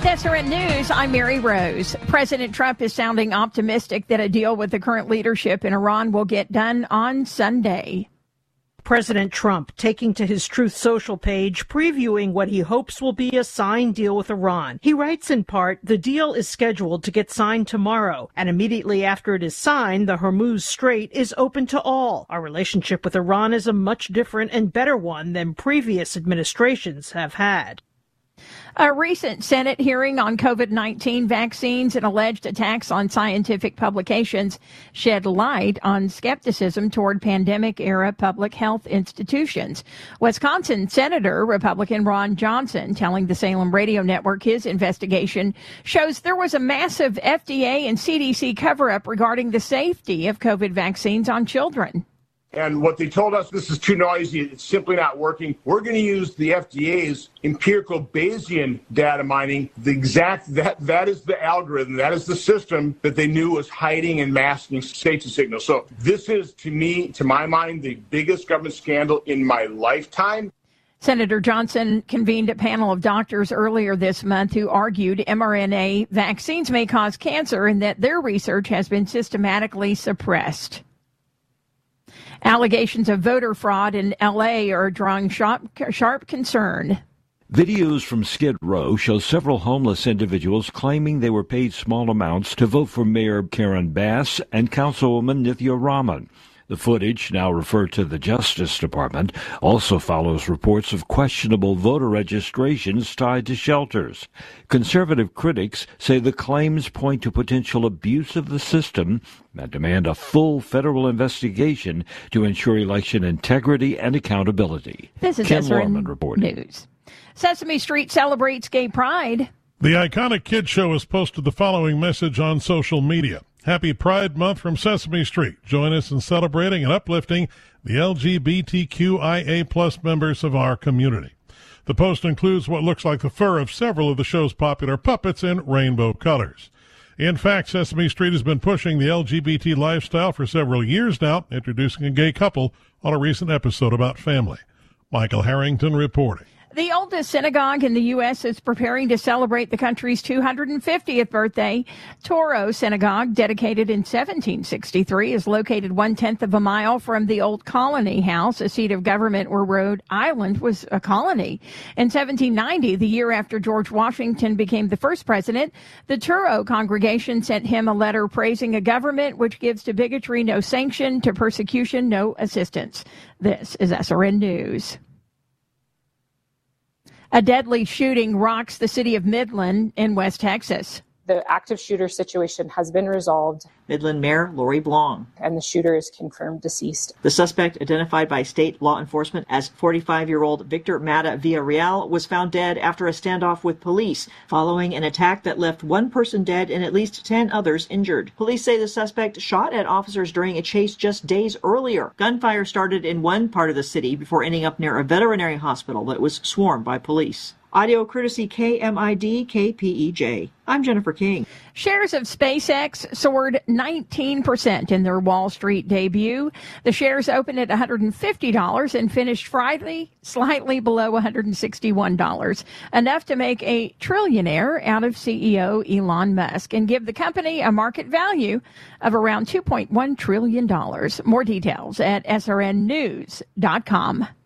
SRN News, I'm Mary Rose. President Trump is sounding optimistic that a deal with the current leadership in Iran will get done on Sunday. President Trump taking to his Truth Social page, previewing what he hopes will be a signed deal with Iran. He writes in part, the deal is scheduled to get signed tomorrow, and immediately after it is signed, the Hormuz Strait is open to all. Our relationship with Iran is a much different and better one than previous administrations have had. A recent Senate hearing on COVID-19 vaccines and alleged attacks on scientific publications shed light on skepticism toward pandemic-era public health institutions. Wisconsin Senator Republican Ron Johnson telling the Salem Radio Network his investigation shows there was a massive FDA and CDC cover-up regarding the safety of COVID vaccines on children. And what they told us, this is too noisy, it's simply not working. We're going to use the FDA's empirical Bayesian data mining. That is the algorithm, that is the system that they knew was hiding and masking safety signals. So this is, to my mind, the biggest government scandal in my lifetime. Senator Johnson convened a panel of doctors earlier this month who argued mRNA vaccines may cause cancer and that their research has been systematically suppressed. Allegations of voter fraud in L.A. are drawing sharp concern. Videos from Skid Row show several homeless individuals claiming they were paid small amounts to vote for Mayor Karen Bass and Councilwoman Nithya Raman. The footage, now referred to the Justice Department, also follows reports of questionable voter registrations tied to shelters. Conservative critics say the claims point to potential abuse of the system and demand a full federal investigation to ensure election integrity and accountability. This is SRN News. Sesame Street celebrates gay pride. The iconic kids show has posted the following message on social media. Happy Pride Month from Sesame Street. Join us in celebrating and uplifting the LGBTQIA plus members of our community. The post includes what looks like the fur of several of the show's popular puppets in rainbow colors. In fact, Sesame Street has been pushing the LGBT lifestyle for several years now, introducing a gay couple on a recent episode about family. Michael Harrington reporting. The oldest synagogue in the U.S. is preparing to celebrate the country's 250th birthday. Toro Synagogue, dedicated in 1763, is located 1/10 of a mile from the old Colony House, a seat of government where Rhode Island was a colony. In 1790, the year after George Washington became the first president, the Toro congregation sent him a letter praising a government which gives to bigotry no sanction, to persecution no assistance. This is SRN News. A deadly shooting rocks the city of Midland in West Texas. The active shooter situation has been resolved. Midland Mayor Lori Blong. And the shooter is confirmed deceased. The suspect, identified by state law enforcement as 45-year-old Victor Mata Villarreal, was found dead after a standoff with police following an attack that left one person dead and at least 10 others injured. Police say the suspect shot at officers during a chase just days earlier. Gunfire started in one part of the city before ending up near a veterinary hospital that was swarmed by police. Audio courtesy KMID KPEJ. I'm Jennifer King. Shares of SpaceX soared 19% in their Wall Street debut. The shares opened at $150 and finished Friday slightly below $161, enough to make a trillionaire out of CEO Elon Musk and give the company a market value of around $2.1 trillion. More details at srnnews.com.